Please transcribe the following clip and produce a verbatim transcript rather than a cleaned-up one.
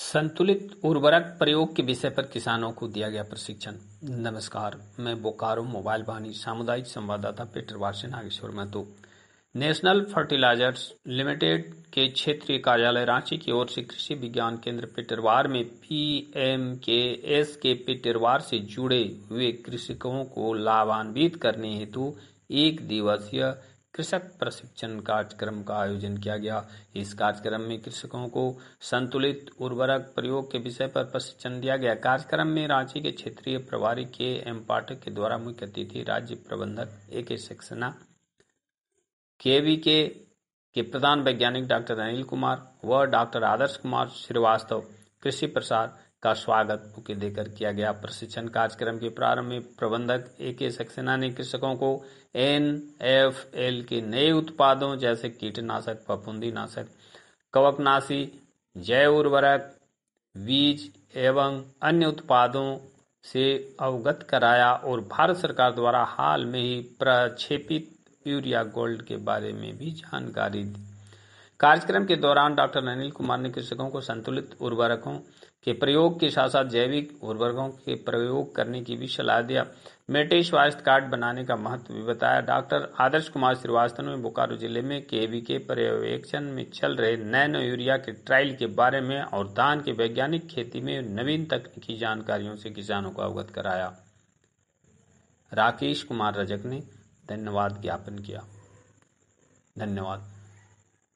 संतुलित उर्वरक प्रयोग के विषय पर किसानों को दिया गया प्रशिक्षण। नमस्कार, मैं बोकारो मोबाइल वाहिनी सामुदायिक संवाददाता पीटर वार Nageshwar Mahto. National fertilizers limited के क्षेत्रीय कार्यालय रांची की ओर से कृषि विज्ञान केंद्र पिटरवार में पीएमकेएस के पिटरवार से जुड़े हुए कृषकों को लाभान्वित करने हेतु एक दिवसीय कृषक प्रशिक्षण कार्यक्रम का आयोजन किया गया। इस कार्यक्रम में कृषकों को संतुलित उर्वरक प्रयोग के विषय पर प्रशिक्षण दिया गया। कार्यक्रम में रांची के क्षेत्रीय प्रभारी के एम पाठक के द्वारा मुख्य अतिथि राज्य प्रबंधक ए के सक्सेना, केवीके के प्रधान वैज्ञानिक डॉक्टर अनिल कुमार व डॉक्टर आदर्श कुमार श्रीवास्तव कृषि प्रसार का स्वागत बुके देकर किया गया। प्रशिक्षण कार्यक्रम के प्रारंभ में प्रबंधक ए के सक्सेना ने कृषकों को एन एफ एल के नए उत्पादों जैसे कीटनाशक, फफूंदीनाशक, कवकनाशी, जैव उर्वरक, बीज एवं अन्य उत्पादों से अवगत कराया और भारत सरकार द्वारा हाल में ही प्रक्षेपित यूरिया गोल्ड के बारे में भी जानकारी दी। कार्यक्रम के दौरान डॉक्टर अनिल कुमार ने कृषकों को संतुलित उर्वरकों के प्रयोग के साथ साथ जैविक उर्वरकों के प्रयोग करने की भी सलाह दिया। मिट्टी स्वास्थ्य कार्ड बनाने का महत्व भी बताया। डॉक्टर आदर्श कुमार श्रीवास्तव ने बोकारो जिले में केवीके पर्यवेक्षण में चल रहे नैनो यूरिया के ट्रायल के बारे में और धान की वैज्ञानिक खेती में नवीन तकनीकी जानकारियों से किसानों को अवगत कराया। राकेश कुमार रजक ने धन्यवाद ज्ञापन किया। धन्यवाद।